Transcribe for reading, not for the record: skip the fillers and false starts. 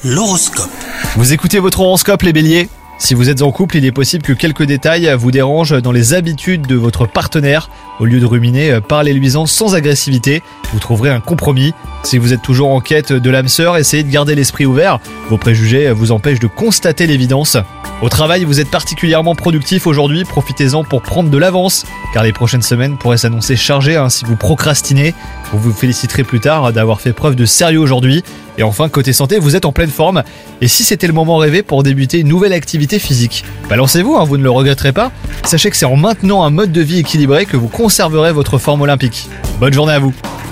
L'horoscope. Vous écoutez votre horoscope les béliers ? Si vous êtes en couple, il est possible que quelques détails vous dérangent dans les habitudes de votre partenaire. Au lieu de ruminer, parlez-lui-en sans agressivité, vous trouverez un compromis. Si vous êtes toujours en quête de l'âme sœur, essayez de garder l'esprit ouvert. Vos préjugés vous empêchent de constater l'évidence. Au travail, vous êtes particulièrement productif aujourd'hui, profitez-en pour prendre de l'avance, car les prochaines semaines pourraient s'annoncer chargées si vous procrastinez. Vous vous féliciterez plus tard d'avoir fait preuve de sérieux aujourd'hui. Et enfin, côté santé, vous êtes en pleine forme. Et si c'était le moment rêvé pour débuter une nouvelle activité physique, lancez-vous, vous ne le regretterez pas. Sachez que c'est en maintenant un mode de vie équilibré que vous conserverez votre forme olympique. Bonne journée à vous.